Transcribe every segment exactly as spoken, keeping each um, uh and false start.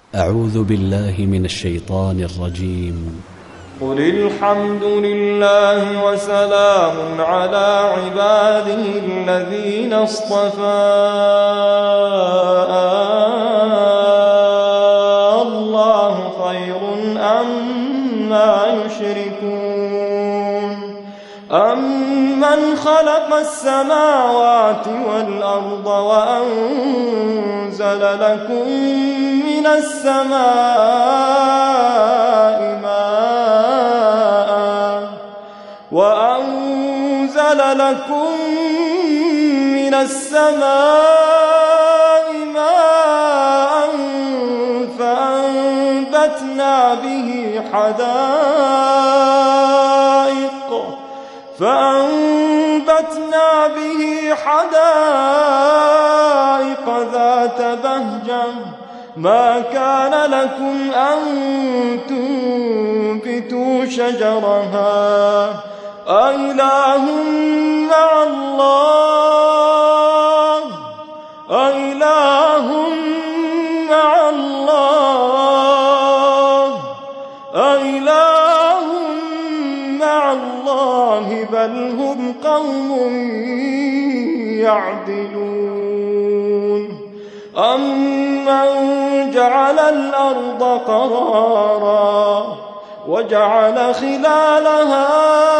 أعوذ بالله من الشيطان الرجيم. قل الحمد لله وسلام على عباده الذين اصطفى الله خير أما يشركون أمن خلق السماوات والأرض وأنزل لكم من السماء ماء وأنزل لكم من السماء ماء فأنبتنا به حدائق فأنبتنا به حدائق ذات بهجة ما كان لكم أن تنبتوا شجرها أإله مع الله أإله مع الله أإله مع الله بل هم قوم يعدلون أمن جعل الأرض قرارا وجعل خلالها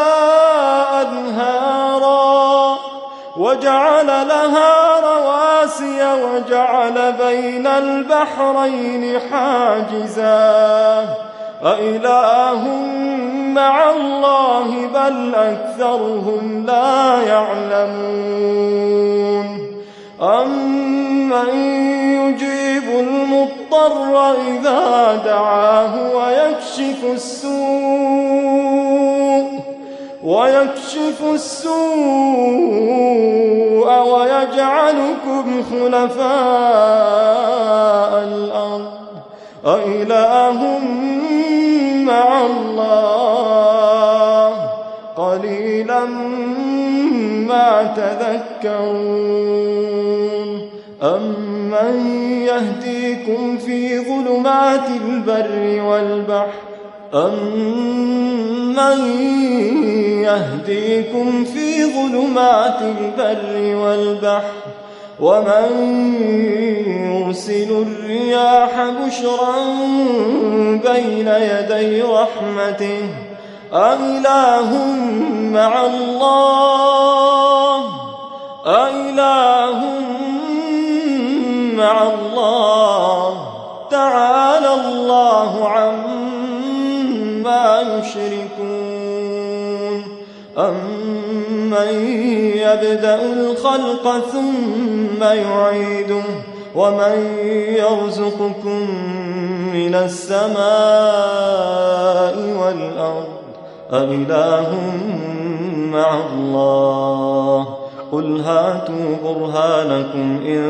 أنهارا وجعل لها رواسي وجعل بين البحرين حاجزا أإله مع الله بل أكثرهم لا يعلمون أمن يجيب المضطر إذا دعاه ويكشف السوء ويكشف السوء ويجعلكم خلفاء الأرض أإله مع الله قليلا ما تذكرون أمن يهديكم في ظلمات البر والبحر أمن يهديكم في ظلمات البر والبحر ومن يرسل الرياح بشرا بين يدي رحمته أإله مع الله أإله مع الله تعالى الله عما يشركون أمن يبدأ الخلق ثم يعيده ومن يرزقكم من السماء والأرض أإله مع الله قل هاتوا برهانكم إن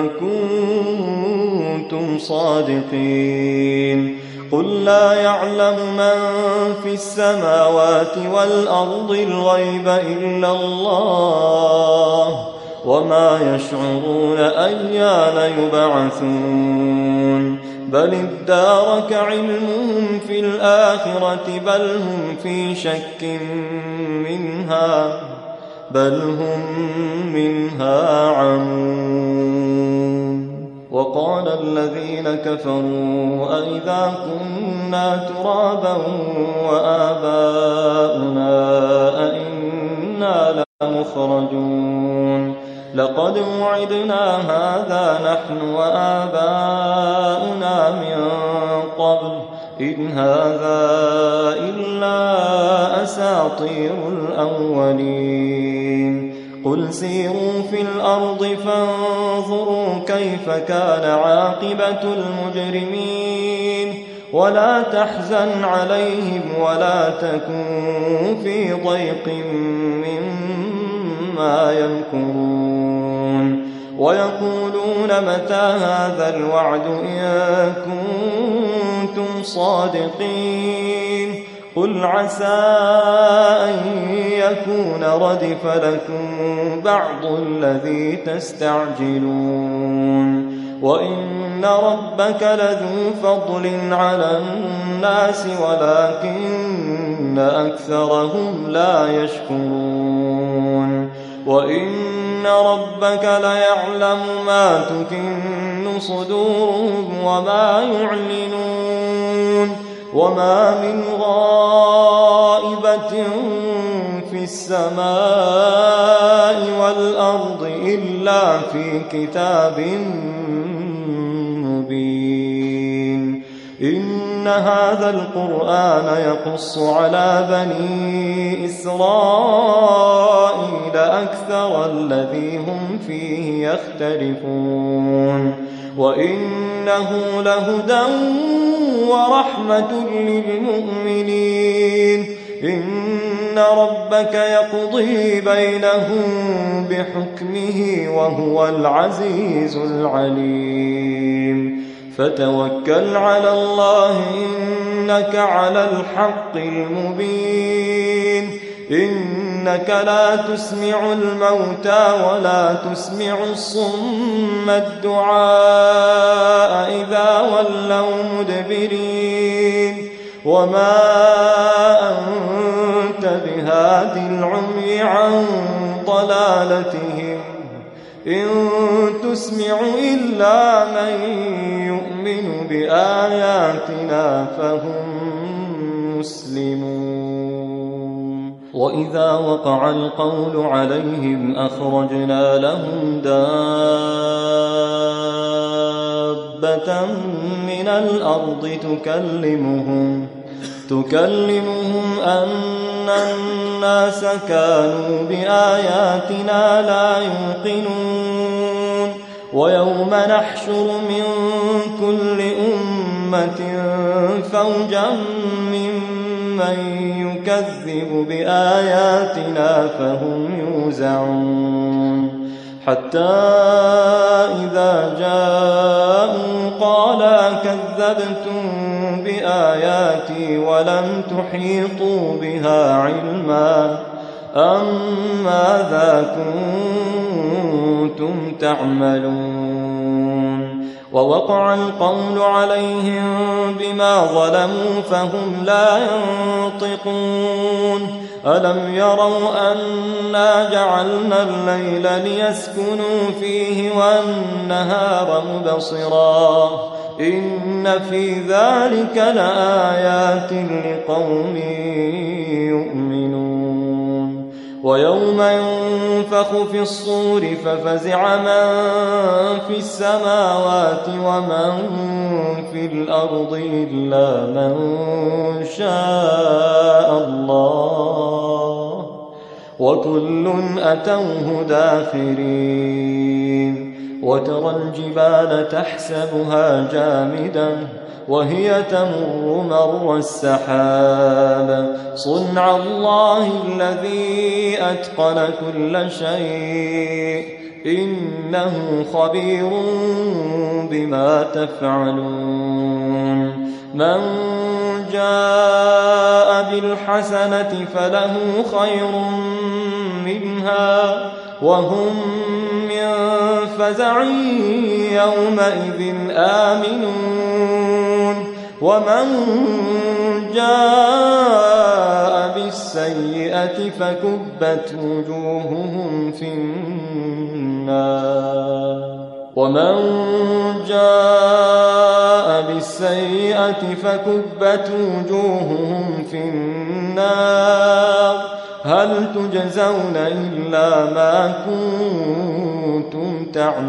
كنتم صادقين قل لا يعلم من في السماوات والأرض الغيب إلا الله وما يشعرون أيان يبعثون بل ادارك علمهم في الآخرة بل هم في شك منها بل هم منها عمون وقال الذين كفروا أئذا كنا ترابا وآباؤنا أئنا لمخرجون لقد وعدنا هذا نحن وآباؤنا من قبل إن هذا إلا أساطير الأولين قل سيروا في الأرض فانظروا كيف كان عاقبة المجرمين ولا تحزن عليهم ولا تكن في ضيق مما يمكرون ويقولون متى هذا الوعد إن كنتم صادقين قل عسى أن يكون ردف لكم بعض الذي تستعجلون وإن ربك لذو فضل على الناس ولكن أكثرهم لا يشكرون وإن ربك ليعلم ما تكن صدورهم وما يعلنون وما من غائبة في السماء والأرض إلا في كتاب مبين إن هذا القرآن يقص على بني إسرائيل أكثر الذي هم فيه يختلفون وإنه لهدى ورحمة للمؤمنين إن ربك يقضي بينهم بحكمه وهو العزيز العليم فتوكل على الله إنك على الحق المبين إنك لا تسمع الموتى ولا تسمع الصم الدعاء إذا ولوا مدبرين وما أنت بهاد العمي عن ضلالتهم إن تسمع إلا من يؤمن بآياتنا فهم مسلمون وإذا وقع القول عليهم أخرجنا لهم دابة من الأرض تكلمهم تكلمهم أن الناس كانوا بآياتنا لا يوقنون ويوم نحشر من كل أمة فوجا ممن يكذب بآياتنا فهم يوزعون حتى إذا جاءوا قالا كذبتم بآياتي ولم تحيطوا بها علما أم ماذا كنتم تعملون ووقع القول عليهم بما ظلموا فهم لا ينطقون ألم يروا أنا جعلنا الليل ليسكنوا فيه والنهار مبصرا إن في ذلك لآيات لقوم يؤمنون ويوم ينفخ في الصور ففزع من في السماوات ومن في الأرض إلا من شاء الله وكل أتوه داخرين وترى الجبال تحسبها جامدة وهي تمر مر السحاب صنع الله الذي أتقن كل شيء إنه خبير بما تفعلون من جاء بالحسنة فله خير منها وهم من فزع يومئذ آمنون ومن جاء بالسيئة فكبت وجوههم في النار ومن جاء بالسيئة فكبت وجوههم في النار هل تجزون إلا ما كنتم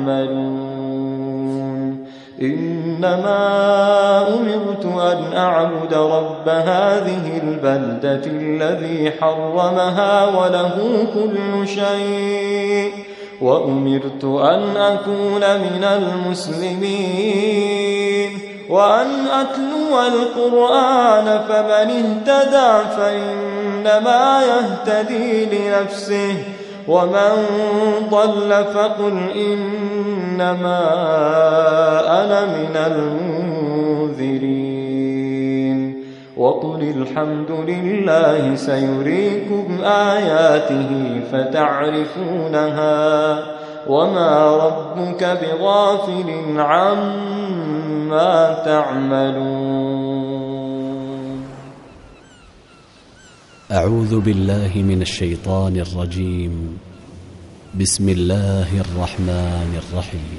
تعملون إنما أمرت أن أعبد رب هذه البلدة الذي حرمها وله كل شيء وأمرت أن أكون من المسلمين وأن أتلو القرآن فمن اهتدى فإنما يهتدي لنفسه ومن ضل فقل إنما أنا من المنذرين وقل الحمد لله سيريكم آياته فتعرفونها وما ربك بغافل عما تعملون. أعوذ بالله من الشيطان الرجيم. بسم الله الرحمن الرحيم.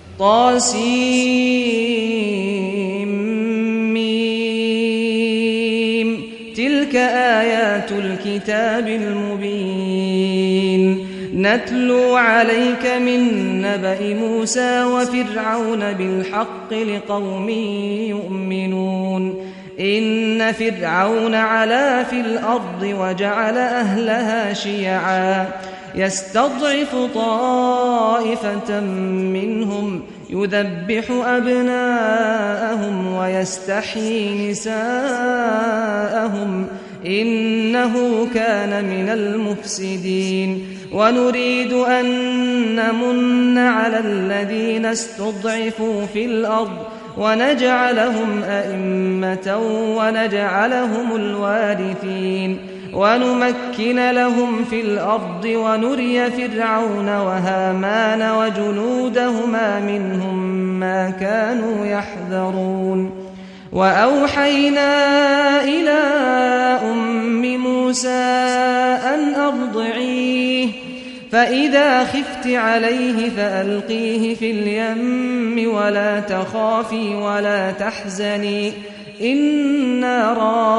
طاسيم تلك آيات الكتاب المبين نتلو عليك من نبأ موسى وفرعون بالحق لقوم يؤمنون. إن فرعون علا في الأرض وجعل أهلها شيعا يستضعف طائفة منهم يذبح أبناءهم ويستحيي نساءهم إنه كان من المفسدين. ونريد أن نمن على الذين استضعفوا في الأرض ونجعلهم أئمة ونجعلهم الوارثين ونمكن لهم في الأرض ونري فرعون وهامان وجنودهما منهم ما كانوا يحذرون. وأوحينا إلى أم موسى أن أرضعيه فإذا خفت عليه فألقيه في اليم ولا تخافي ولا تحزني إنا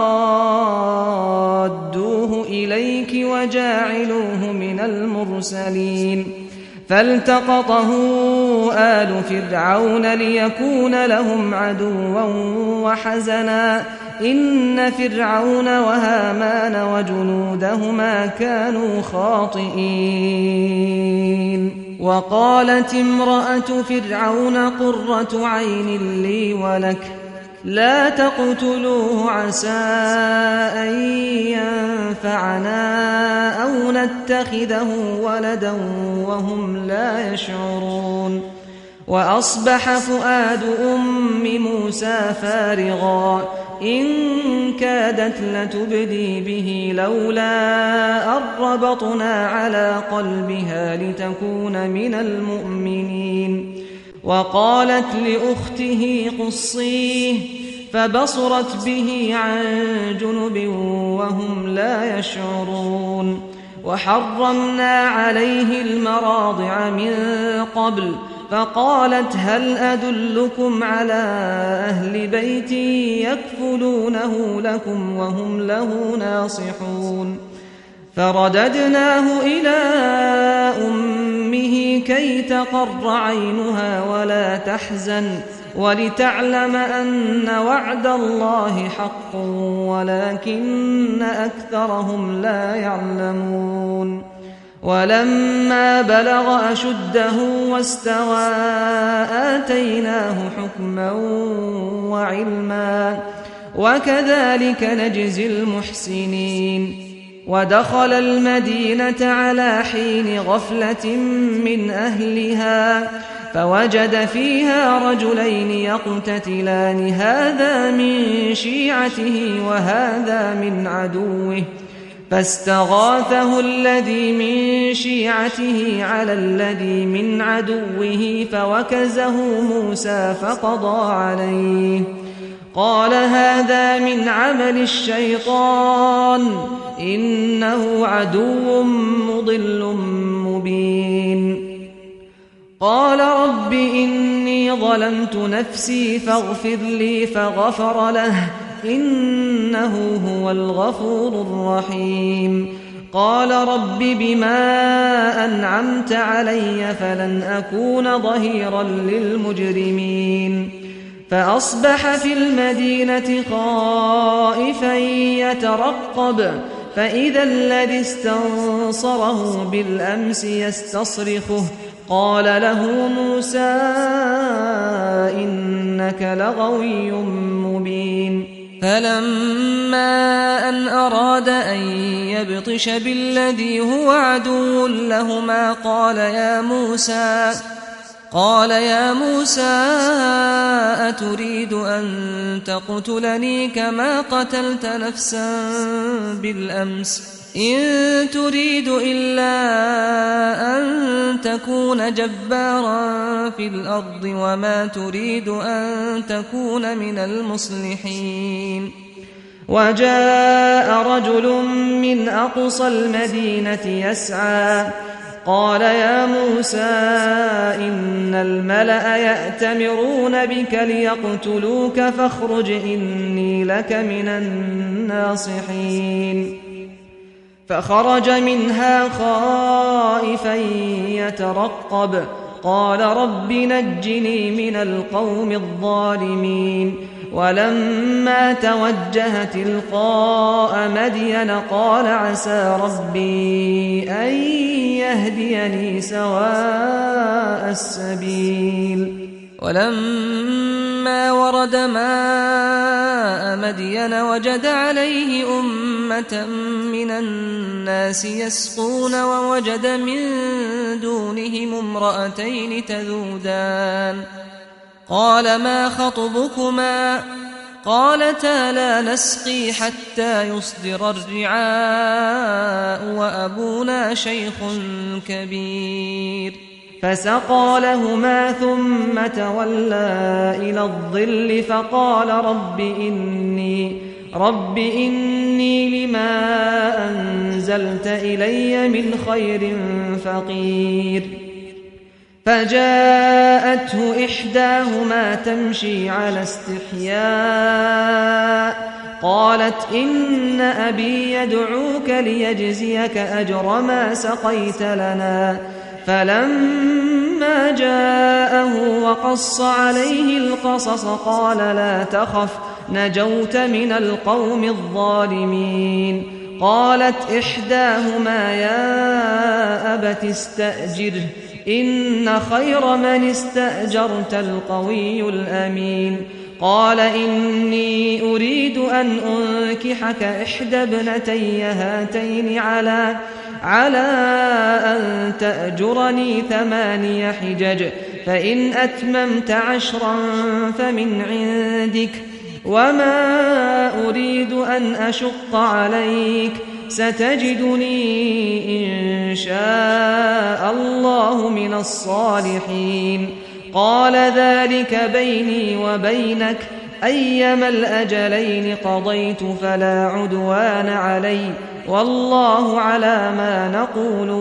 رادوه إليك وجاعلوه من المرسلين. فالتقطه آل فرعون ليكون لهم عدوا وحزنا إن فرعون وهامان وجنودهما كانوا خاطئين. وقالت امرأة فرعون قرة عين لي ولك لا تقتلوه عسى أن ينفعنا أو نتخذه ولدا وهم لا يشعرون. وأصبح فؤاد أم موسى فارغا إن كادت لتبدي به لولا أن ربطنا على قلبها لتكون من المؤمنين. وقالت لأخته قصيه فبصرت به عن جنب وهم لا يشعرون. وحرمنا عليه المراضع من قبل فقالت هل أدلكم على أهل بيت يكفلونه لكم وهم له ناصحون. فرددناه إلى أمه كي تقر عينها ولا تحزن ولتعلم أن وعد الله حق ولكن أكثرهم لا يعلمون. ولما بلغ أشده واستوى آتيناه حكما وعلما وكذلك نجزي المحسنين. ودخل المدينة على حين غفلة من أهلها فوجد فيها رجلين يقتتلان هذا من شيعته وهذا من عدوه فاستغاثه الذي من شيعته على الذي من عدوه فوكزه موسى فقضى عليه. قال هذا من عمل الشيطان إنه عدو مضل مبين. قال رب إني ظلمت نفسي فاغفر لي فغفر له إنه هو الغفور الرحيم. قال رب بما أنعمت علي فلن أكون ظهيرا للمجرمين. فأصبح في المدينة خائفا يترقب فإذا الذي استنصره بالأمس يستصرخه قال له موسى إنك لغوي مبين. فلما أن أراد أن يبطش بالذي هو عدو لهما قال يا موسى قال يا موسى أتريد أن تقتلني كما قتلت نفسا بالأمس إن تريد إلا أن تكون جبارا في الأرض وما تريد أن تكون من المصلحين. وجاء رجل من أقصى المدينة يسعى قال يا موسى إن الملأ يأتمرون بك ليقتلوك فاخرج إني لك من الناصحين. فخرج منها خائفا يترقب قال رب نجني من القوم الظالمين. ولما توجه تلقاء مدين قال عسى ربي أن يهديني سواء السبيل. ولما ورد ماء مدين وجد عليه أمة من الناس يسقون ووجد من دونهم امرأتين تذودان قال ما خطبكما قالتا لا نسقي حتى يصدر الرعاء وأبونا شيخ كبير. فسقى لهما ثم تولى إلى الظل فقال رب إني, رب إني لما أنزلت إلي من خير فقير. فجاءته إحداهما تمشي على استحياء قالت إن أبي يدعوك ليجزيك أجر ما سقيت لنا. فلما جاءه وقص عليه القصص قال لا تخف نجوت من القوم الظالمين. قالت إحداهما يا أبت استأجره إن خير من استأجرت القوي الأمين. قال إني أريد أن أنكحك إحدى ابنتي هاتين على على أن تأجرني ثماني حجج فإن أتممت عشرا فمن عندك وما أريد أن أشق عليك ستجدني إن شاء الله من الصالحين. قال ذلك بيني وبينك أيما الأجلين قضيت فلا عدوان علي والله على ما نقول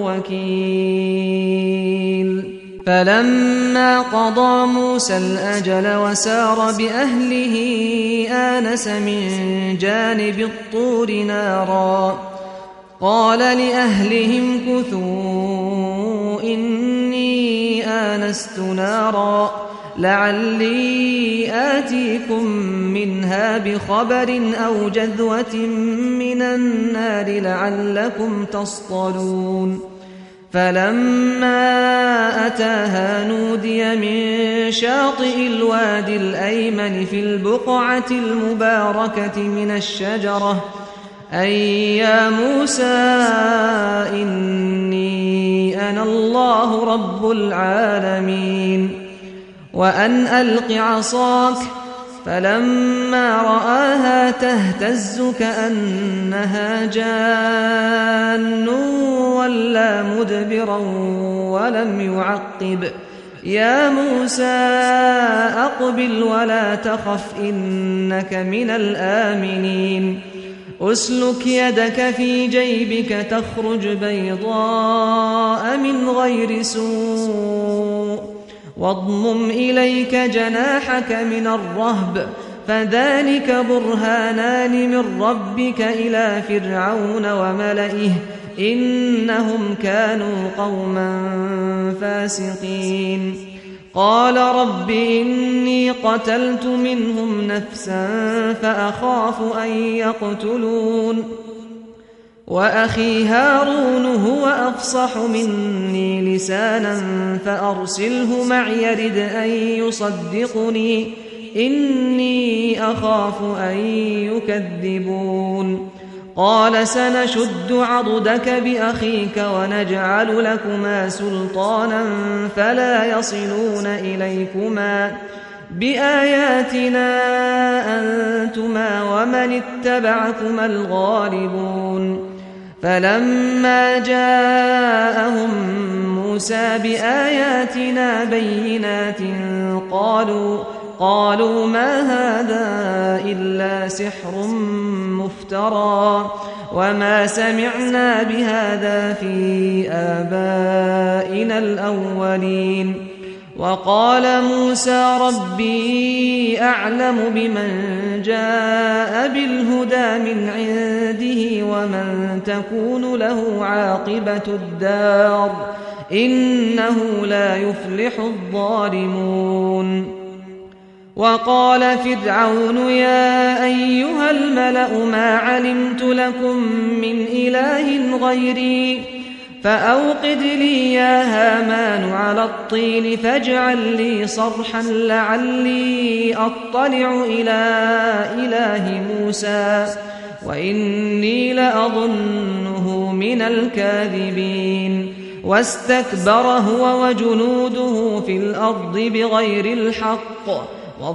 وكيل. فلما قضى موسى الأجل وسار بأهله آنس من جانب الطور نارا قال لأهلهم كثوا إني آنست نارا لعلي آتيكم منها بخبر أو جذوة من النار لعلكم تصطلون. فلما أتاها نودي من شاطئ الوادي الأيمن في البقعة المباركة من الشجرة أي يا موسى إني أنا الله رب العالمين وأن ألق عصاك. فلما رآها تهتز كأنها جان ولا مدبرا ولم يعقب. يا موسى أقبل ولا تخف إنك من الآمنين. أسلك يدك في جيبك تخرج بيضاء من غير سوء واضمم إليك جناحك من الرهب فذلك برهانان من ربك إلى فرعون وملئه إنهم كانوا قوما فاسقين. قال رب إني قتلت منهم نفسا فأخاف أن يقتلون وأخي هارون هو أفصح مني لسانا فأرسله معي يرد أن يصدقني إني أخاف أن يكذبون. قال سنشد عضدك بأخيك ونجعل لكما سلطانا فلا يصلون إليكما بآياتنا أنتما ومن اتبعكما الغالبون. فلما جاءهم موسى بآياتنا بينات قالوا قالوا ما هذا إلا سحر مفترى وما سمعنا بهذا في آبائنا الأولين. وقال موسى ربي أعلم بمن جاء بالهدى من عنده ومن تكون له عاقبة الدار إنه لا يفلح الظالمون. وقال فرعون يا أيها الملأ ما علمت لكم من إله غيري فأوقد لي يا هامان على الطين فاجعل لي صرحا لعلي أطلع إلى إله موسى وإني لأظنه من الكاذبين. واستكبر هو وجنوده في الأرض بغير الحق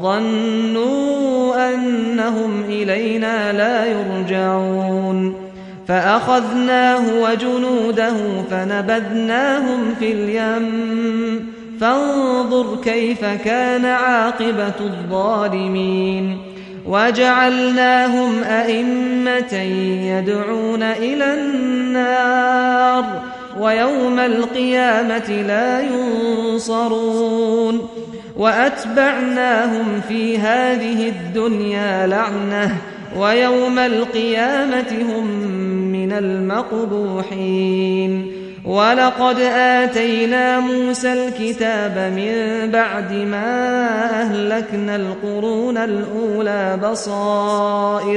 وظنوا أنهم إلينا لا يرجعون. فأخذناه وجنوده فنبذناهم في اليم فانظر كيف كان عاقبة الظالمين. وجعلناهم أئمة يدعون إلى النار ويوم القيامة لا ينصرون. وأتبعناهم في هذه الدنيا لعنة ويوم القيامة هم من المقبوحين. ولقد آتينا موسى الكتاب من بعد ما أهلكنا القرون الأولى بصائر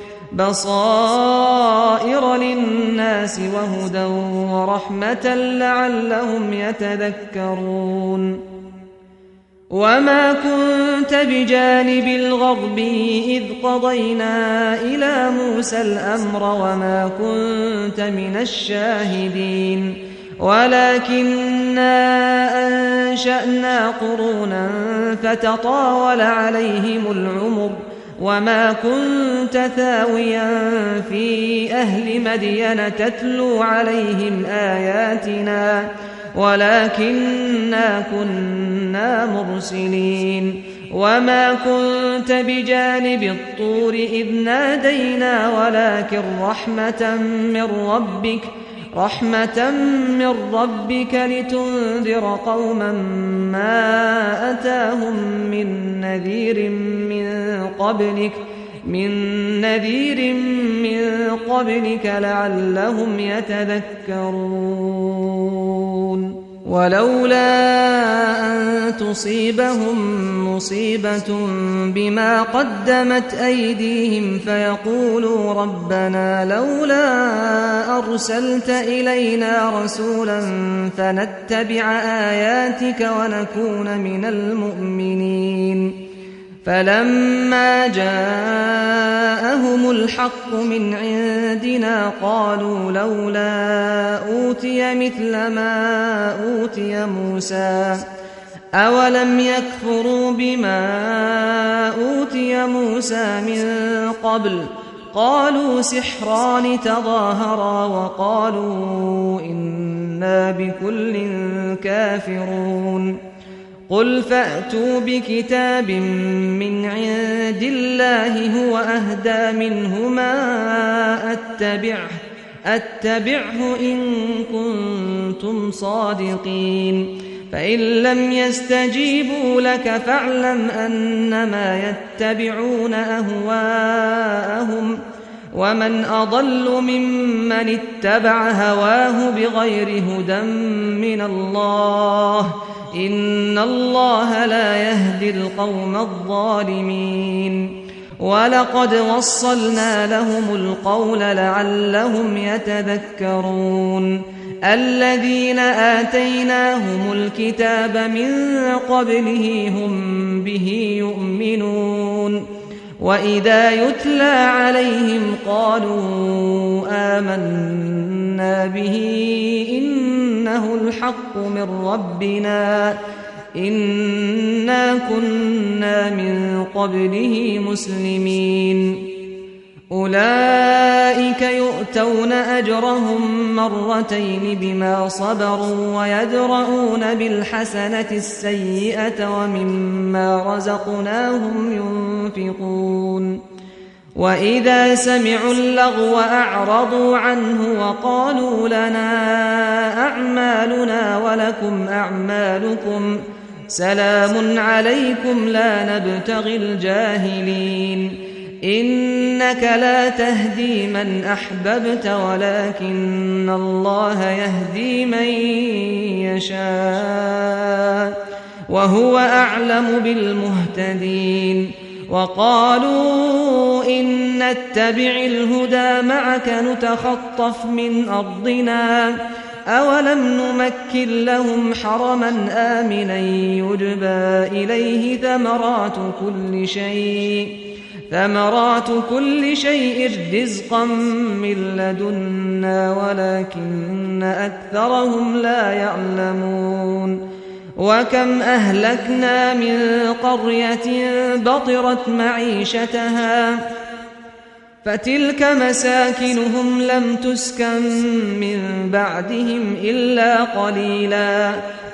بصائر للناس وهدى ورحمة لعلهم يتذكرون. وما كنت بجانب الغرب إذ قضينا إلى موسى الأمر وما كنت من الشاهدين ولكننا أنشأنا قرونا فتطاول عليهم العمر وما كنت ثاويا في أهل مدين تتلو عليهم آياتنا ولكننا كنا مرسلين. وما كنت بجانب الطور إذ نادينا ولكن رحمة من ربك رحمة من ربك لتنذر قوما ما أتاهم من نذير من قبلك من نذير من قبلك لعلهم يتذكرون. ولولا أن تصيبهم مصيبة بما قدمت أيديهم فيقولوا ربنا لولا أرسلت إلينا رسولا فنتبع آياتك ونكون من المؤمنين. فلما جاءهم الحق من عندنا قالوا لولا أوتي مثل ما أوتي موسى أولم يكفروا بما أوتي موسى من قبل قالوا سحران تظاهرا وقالوا إنا بكل كافرون. قل فأتوا بكتاب من عند الله هو أهدى منهما أتبعه أتبعه إن كنتم صادقين. فإن لم يستجيبوا لك فاعلم أنما يتبعون أهواءهم ومن أضل ممن اتبع هواه بغير هدى من الله إن الله لا يهدي القوم الظالمين. ولقد وصلنا لهم القول لعلهم يتذكرون. الذين آتيناهم الكتاب من قبله هم به يؤمنون وإذا يتلى عليهم قالوا آمنا به إنه الحق من ربنا إنا كنا من قبله مسلمين. أولئك يؤتون أجرهم مرتين بما صبروا ويدرؤون بالحسنة السيئة ومما رزقناهم ينفقون وإذا سمعوا اللغو أعرضوا عنه وقالوا لنا أعمالنا ولكم أعمالكم سلام عليكم لا نبتغي الجاهلين إنك لا تهدي من أحببت ولكن الله يهدي من يشاء وهو أعلم بالمهتدين وقالوا إن نتبع الهدى معك نتخطف من أرضنا أولم نمكن لهم حرما آمنا يجبى إليه ثمرات كل شيء ثمرات كل شيء رزقا من لدنا ولكن أكثرهم لا يعلمون وكم أهلكنا من قرية بطرت معيشتها فتلك مساكنهم لم تسكن من بعدهم إلا قليلا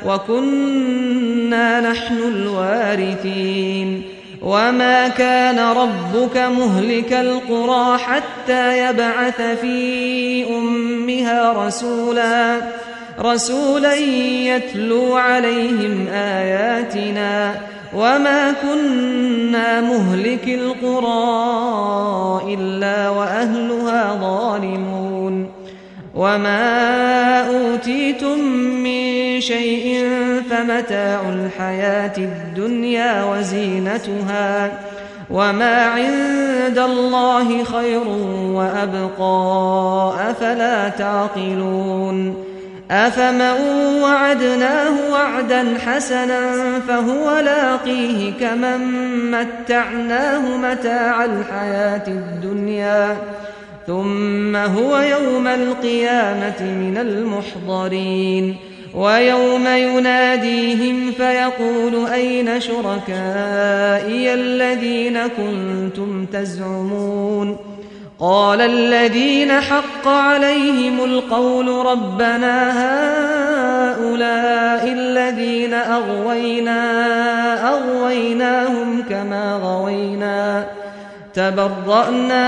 وكنا نحن الوارثين وما كان ربك مهلك القرى حتى يبعث في أمها رسولا رسولا يتلو عليهم آياتنا وما كنا مهلك القرى إلا وأهلها ظالمون وما أوتيتم من شيء فمتاع الحياة الدنيا وزينتها وما عند الله خير وأبقى أفلا تعقلون أفمن وعدناه وعدا حسنا فهو لاقيه كمن متعناه متاع الحياة الدنيا ثم هو يوم القيامة من المحضرين ويوم يناديهم فيقول أين شركائي الذين كنتم تزعمون قال الذين حق عليهم القول ربنا هؤلاء الذين أغوينا أغويناهم كما غوينا تبرأنا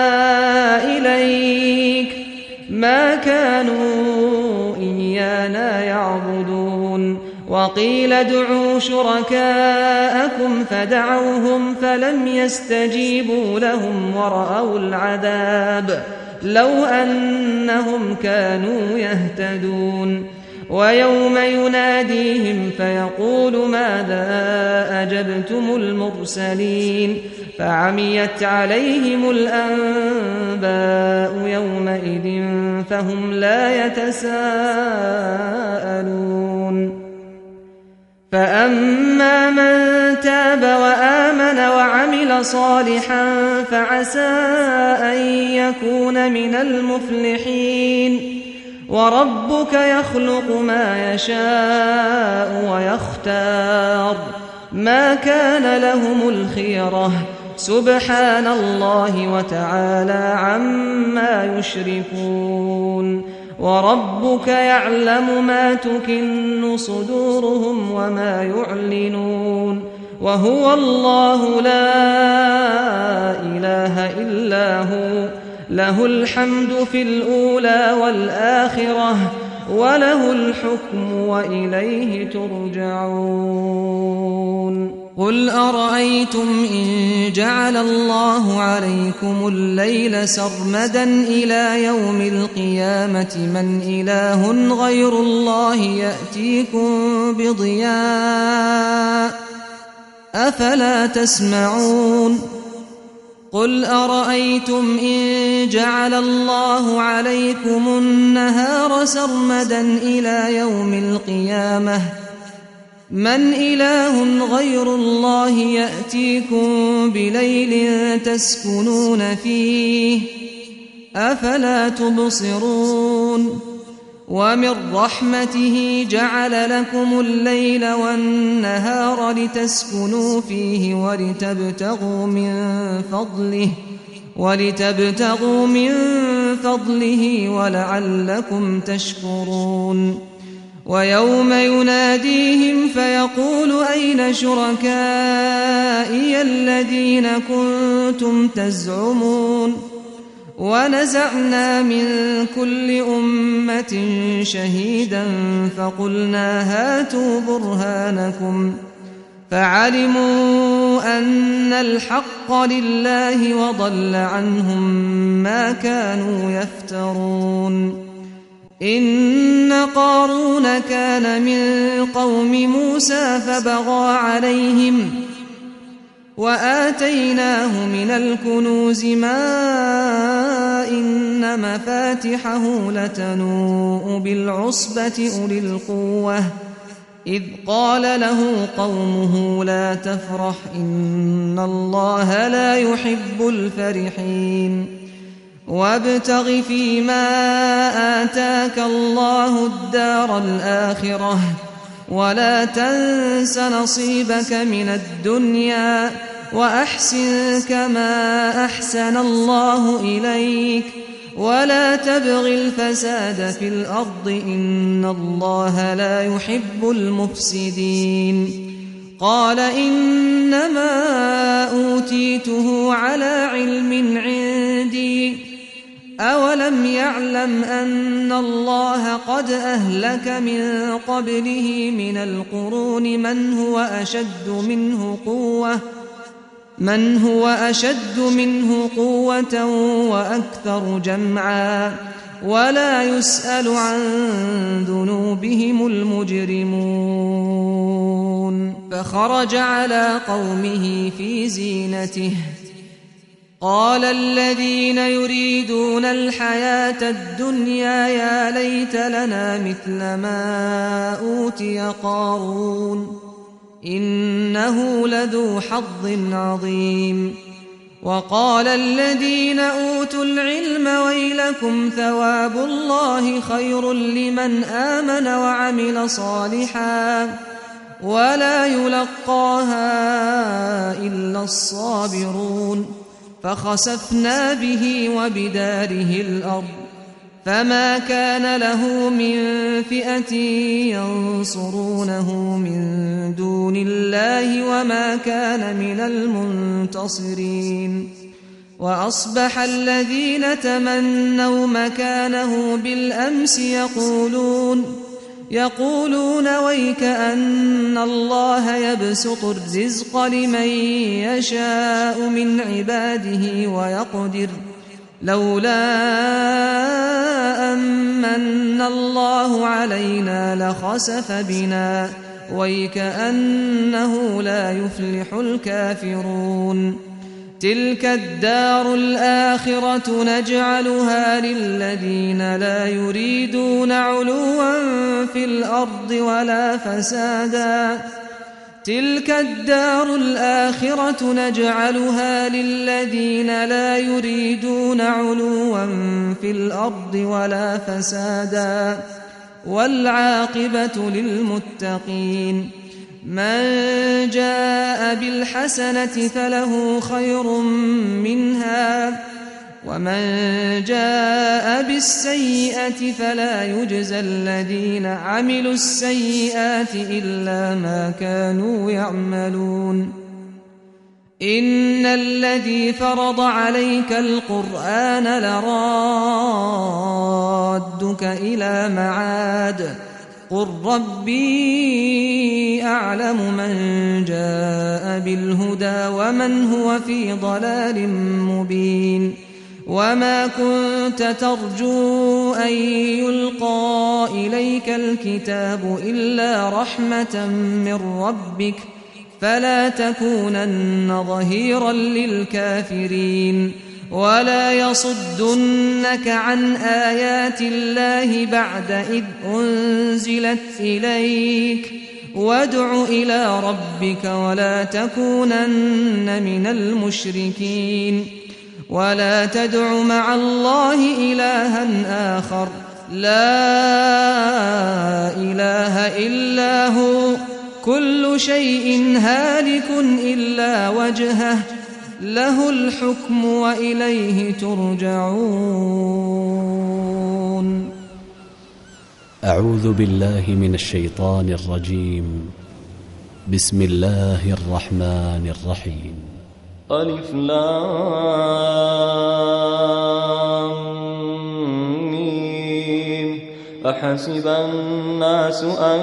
إليك ما كانوا إيانا يعبدون وقيل ادعوا شركاءكم فدعوهم فلم يستجيبوا لهم ورأوا العذاب لو أنهم كانوا يهتدون ويوم يناديهم فيقول ماذا أجبتم المرسلين فعميت عليهم الأنباء يومئذ فهم لا يتساءلون فأما من تاب وآمن وعمل صالحا فعسى أن يكون من المفلحين وربك يخلق ما يشاء ويختار ما كان لهم الخيرة سبحان الله وتعالى عما يشركون وربك يعلم ما تكن صدورهم وما يعلنون وهو الله لا إله إلا هو له الحمد في الأولى والآخرة وله الحكم وإليه ترجعون قل أرأيتم إن جعل الله عليكم الليل سرمدا إلى يوم القيامة من إله غير الله يأتيكم بضياء أفلا تسمعون قل أرأيتم إن جعل الله عليكم النهار سرمدا إلى يوم القيامة من إله غير الله يأتيكم بليل تسكنون فيه أفلا تبصرون ومن رحمته جعل لكم الليل والنهار لتسكنوا فيه ولتبتغوا من فضله ولتبتغوا من فضله ولعلكم تشكرون ويوم يناديهم فيقول أين شركائي الذين كنتم تزعمون ونزعنا من كل أمة شهيدا فقلنا هاتوا برهانكم فعلموا أن الحق لله وضل عنهم ما كانوا يفترون إن قارون كان من قوم موسى فبغى عليهم وآتيناه من الكنوز ما إن مفاتحه لتنوء بالعصبة أولي القوة إذ قال له قومه لا تفرح إن الله لا يحب الفرحين وابتغ فيما آتاك الله الدار الآخرة ولا تنس نصيبك من الدنيا وأحسن كما أحسن الله إليك ولا تبغ الفساد في الأرض إن الله لا يحب المفسدين قال إنما أوتيته على علم عندي أولم يعلم أن الله قد أهلك من قبله من القرون من هو أشد منه قوة من هو أشد منه قوة وأكثر جمعا ولا يسأل عن ذنوبهم المجرمون فخرج على قومه في زينته قال الذين يريدون الحياة الدنيا يا ليت لنا مثل ما أوتي قارون إنه لذو حظ عظيم وقال الذين أوتوا العلم ويلكم ثواب الله خير لمن آمن وعمل صالحا ولا يلقاها إلا الصابرون فخسفنا به وبداره الأرض فما كان له من فئة ينصرونه من دون الله وما كان من المنتصرين وأصبح الذين تمنوا مكانه بالأمس يقولون يقولون ويك أن الله يبسط الرزق لمن يشاء من عباده ويقدر لولا أمن الله علينا لخسف بنا ويك أنه لا يفلح الكافرون تلك الدار الآخرة نجعلها للذين لا يريدون علوا في الأرض ولا فسادا تلك الدار الآخرة نجعلها للذين لا يريدون علوا في الأرض ولا فسادا والعاقبة للمتقين من جاء بالحسنة فله خير منها ومن جاء بالسيئة فلا يجزى الذين عملوا السيئات إلا ما كانوا يعملون إن الذي فرض عليك القرآن لرادك إلى معاد قل ربي أعلم من جاء بالهدى ومن هو في ضلال مبين وما كنت ترجو أن يلقى إليك الكتاب إلا رحمة من ربك فلا تكونن ظهيرا للكافرين ولا يصدنك عن آيات الله بعد إذ أنزلت إليك وادع إلى ربك ولا تكونن من المشركين ولا تدع مع الله إلها آخر لا إله إلا هو كل شيء هالك إلا وجهه له الحكم وإليه ترجعون. أعوذ بالله من الشيطان الرجيم. بسم الله الرحمن الرحيم. ألف لام ميم. أحسب الناس أن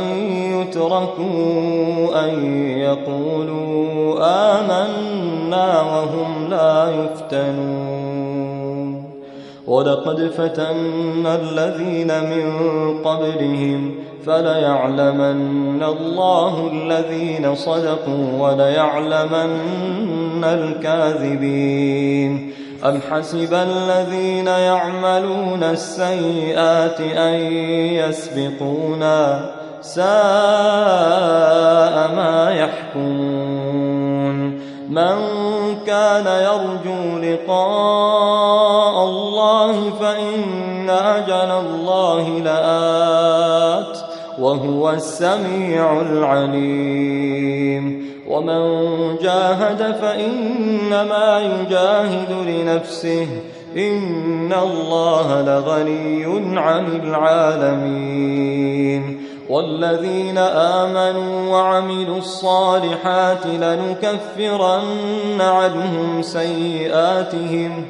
يتركوا أن يقولوا آمنا وهم لا يفتنون. ولقد فتنا الذين من قبلهم فليعلمن الله الذين صدقوا وليعلمن الكاذبين. أم حسب الذين يعملون السيئات أن يسبقونا ساء ما يحكمون. من كان يرجو لقاء الله فإن أجل الله لآت وهو السميع العليم. ومن جاهد فإنما يجاهد لنفسه إن الله لغني عن العالمين. والذين آمنوا وعملوا الصالحات لنكفرن عنهم سيئاتهم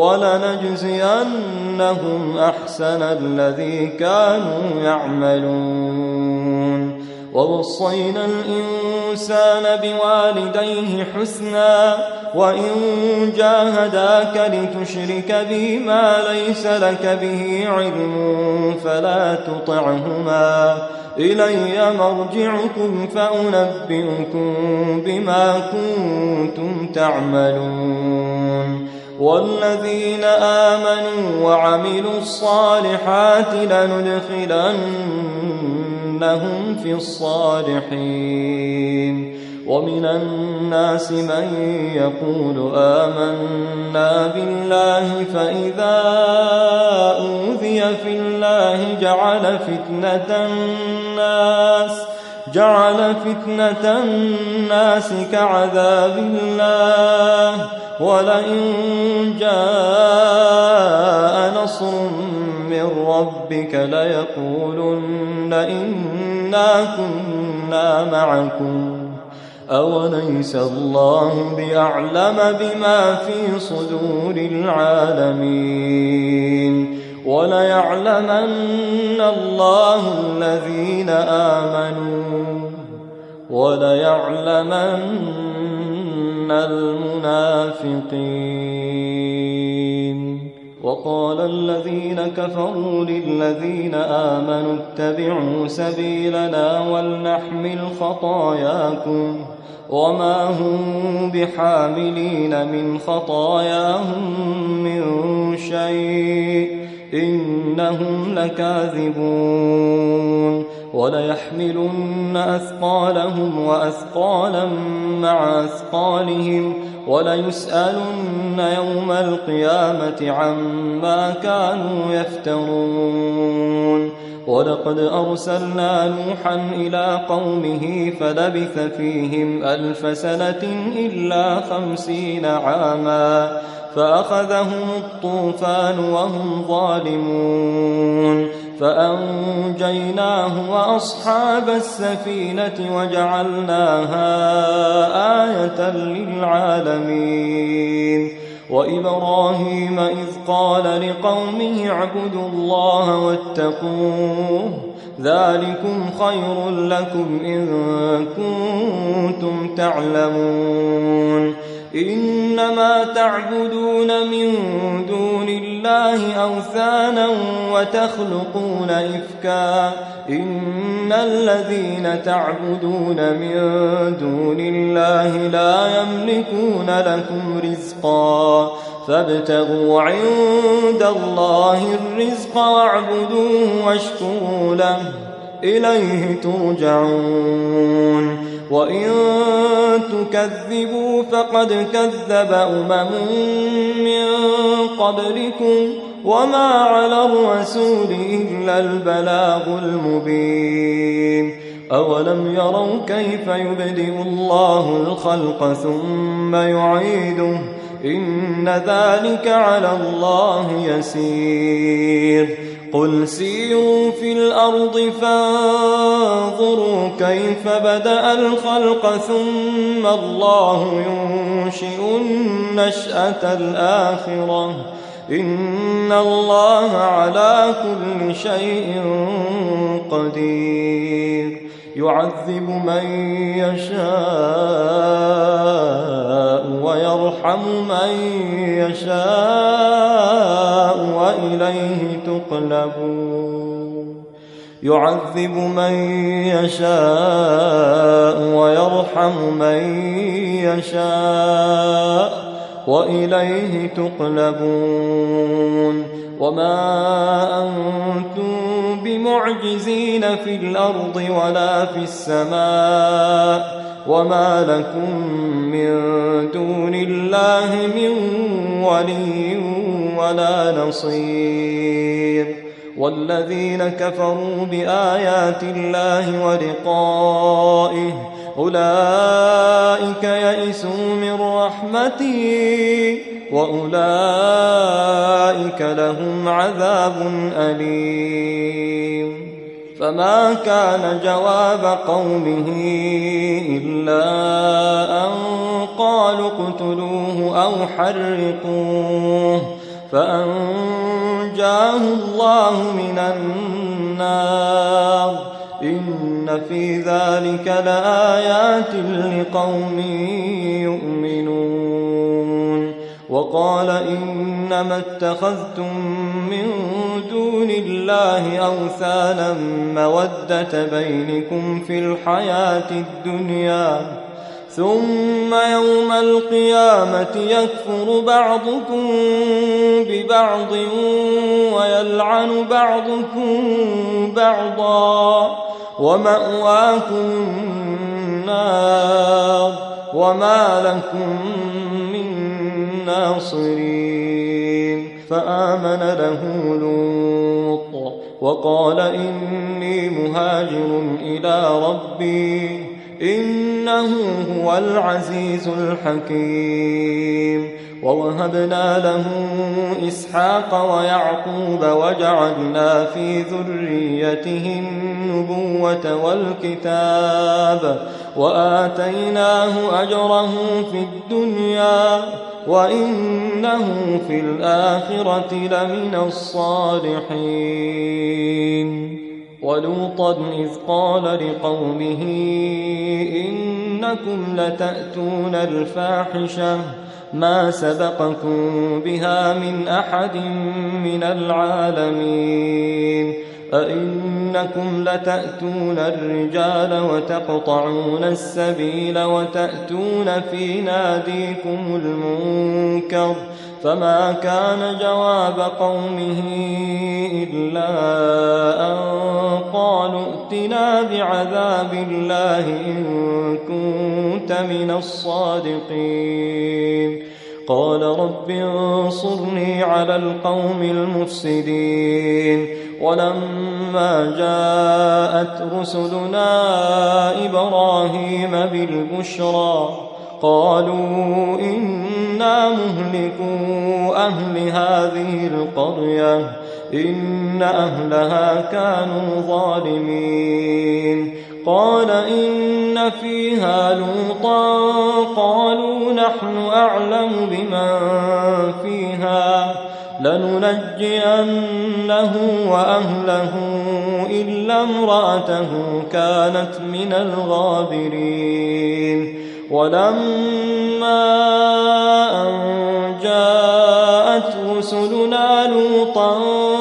ولنجزينهم أحسن الذي كانوا يعملون. ووصينا الإنسان بوالديه حسنا وإن جاهداك لتشرك بي ما ليس لك به علم فلا تطعهما إلي مرجعكم فأنبئكم بما كنتم تعملون. والذين آمنوا وعملوا الصالحات لندخلنهم في الصالحين. ومن الناس من يقول آمنا بالله فإذا أوذي في الله جعل فتنة الناس جعل فتنة الناس كعذاب الله ولئن جاء نصر من ربك ليقولن إنا كنا معكم أوليس الله بأعلم بما في صدور العالمين. وليعلمن الله الذين آمنوا وليعلمن المنافقين. وقال الذين كفروا للذين آمنوا اتبعوا سبيلنا ولنحمل خطاياكم وما هم بحاملين من خطاياهم من شيء إنهم لكاذبون. وليحملن أثقالهم وأثقالا مع أثقالهم وليسألن يوم القيامة عما كانوا يفترون. ولقد أرسلنا نوحا إلى قومه فلبث فيهم ألف سنة إلا خمسين عاما فأخذهم الطوفان وهم ظالمون فأنجيناه وأصحاب السفينة وجعلناها آية للعالمين. وإبراهيم إذ قال لقومه اعبدوا الله واتقوه ذلكم خير لكم إن كنتم تعلمون. إنما تعبدون من دون الله أوثانا وتخلقون إفكا إن الذين تعبدون من دون الله لا يملكون لكم رزقا فابتغوا عند الله الرزق واعبدوه واشكروا له إليه ترجعون. وإن تكذبوا فقد كذب أمم من قبلكم وما على الرسول إلا البلاغ المبين. أولم يروا كيف يبدئ الله الخلق ثم يعيده إن ذلك على الله يسير قل سيروا في الأرض فانظروا كيف بدأ الخلق ثم الله ينشئ النشأة الآخرة إن الله على كل شيء قدير يعذب من يشاء ويرحم من يشاء وإليه تقلبون يعذب من يشاء ويرحم من يشاء وإليه تقلبون وما أنتم بمعجزين في الأرض ولا في السماء وما لكم من دون الله من ولي ولا نصير والذين كفروا بآيات الله ولقائه أولئك يئسوا من رحمتي وأولئك لهم عذاب أليم فما كان جواب قومه إلا أن قالوا اقتلوه أو حرقوه فأنجاه الله من النار إن في ذلك لآيات لقوم يؤمنون وقال إنما اتخذتم من دون الله أوثانا مودة بينكم في الحياة الدنيا ثم يوم القيامة يكفر بعضكم ببعض ويلعن بعضكم بعضا ومأواكم النار وما لكم من ناصرين فآمن له لوط وقال إني مهاجر إلى ربي إنه هو العزيز الحكيم ووهبنا له إسحاق ويعقوب وجعلنا في ذريته النبوة والكتاب وآتيناه أجره في الدنيا وإنه في الآخرة لمن الصالحين ولوطا إذ قال لقومه إنكم لتأتون الفاحشة ما سبقكم بها من أحد من العالمين أئنكم لتأتون الرجال وتقطعون السبيل وتأتون في ناديكم المنكر فما كان جواب قومه إلا أن قالوا ائتنا بعذاب الله إن كنت من الصادقين قال رب انصرني على القوم المفسدين ولما جاءت رسلنا إبراهيم بالبشرى قالوا إنا مهلكو أهل هذه القرية إن أهلها كانوا ظالمين قال إن فيها لوطا قالوا نحن أعلم بمن فيها لننجينه وأهله إلا امرأته كانت من الغابرين ولما أن جاءت رسلنا لوطا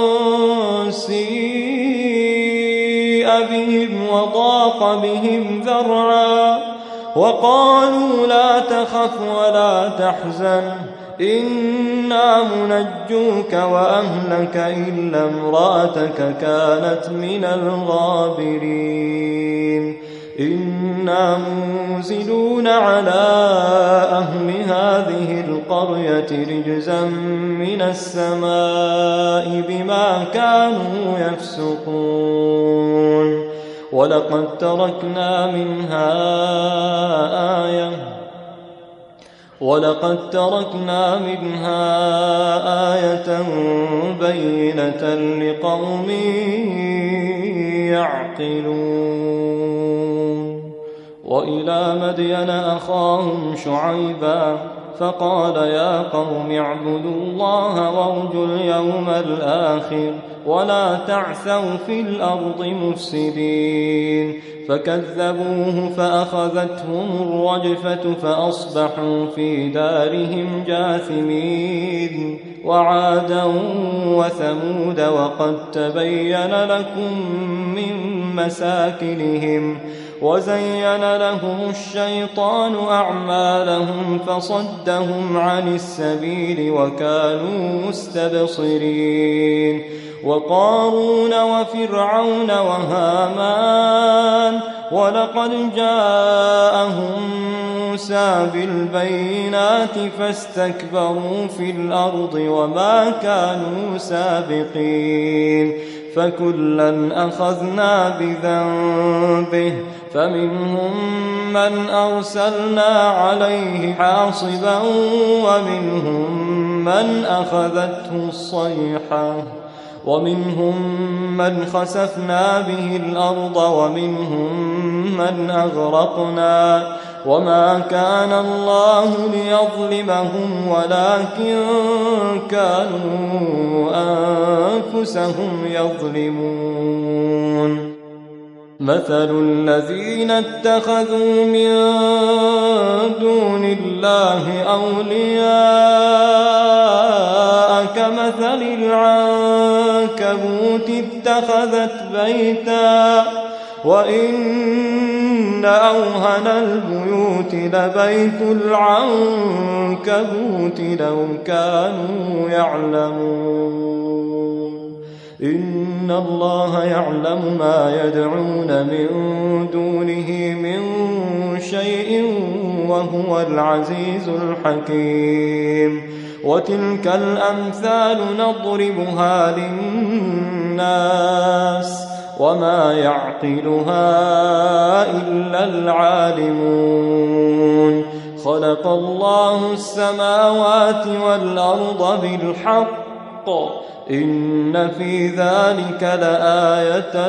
سيء بهم وضاق بهم ذرعا وقالوا لا تخف ولا تحزن إنا منجوك وأهلك إلا امرأتك كانت من الغابرين إنا منزلون على أهل هذه القرية رجزا من السماء بما كانوا يفسقون ولقد تركنا منها آية ولقد تركنا منها آية بينة لقوم يعقلون. وإلى مدين أخاهم شعيبا فقال يا قوم اعبدوا الله وارجوا اليوم الآخر ولا تعثوا في الأرض مفسدين. فكذبوه فأخذتهم الرجفة فأصبحوا في دارهم جاثمين. وعادا وثمود وقد تبين لكم من مساكنهم وزين لهم الشيطان أعمالهم فصدهم عن السبيل وكانوا مستبصرين. وقارون وفرعون وهامان ولقد جاءهم موسى بالبينات فاستكبروا في الأرض وما كانوا سابقين. فكلا أخذنا بذنبه فمنهم من أرسلنا عليه حاصبا ومنهم من أخذته الصيحة ومنهم من خسفنا به الأرض ومنهم من أغرقنا وما كان الله ليظلمهم ولكن كانوا أنفسهم يظلمون. مثل الذين اتخذوا من دون الله أولياء كمثل العنكبوت اتخذت بيتا وإن أوهن البيوت لبيت العنكبوت لو كانوا يعلمون. إن الله يعلم ما يدعون من دونه من شيء وهو العزيز الحكيم. وتلك الأمثال نضربها للناس وما يعقلها إلا العالمون. خلق الله السماوات والأرض بالحق إن في ذلك لآية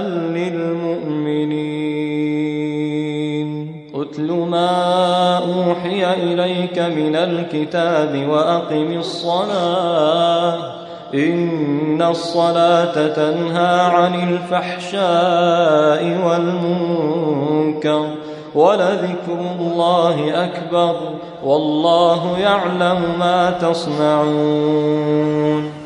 للمؤمنين. أتل ما أوحي إليك من الكتاب وأقم الصلاة إن الصلاة تنهى عن الفحشاء والمنكر ولذكر الله أكبر والله يعلم ما تصنعون.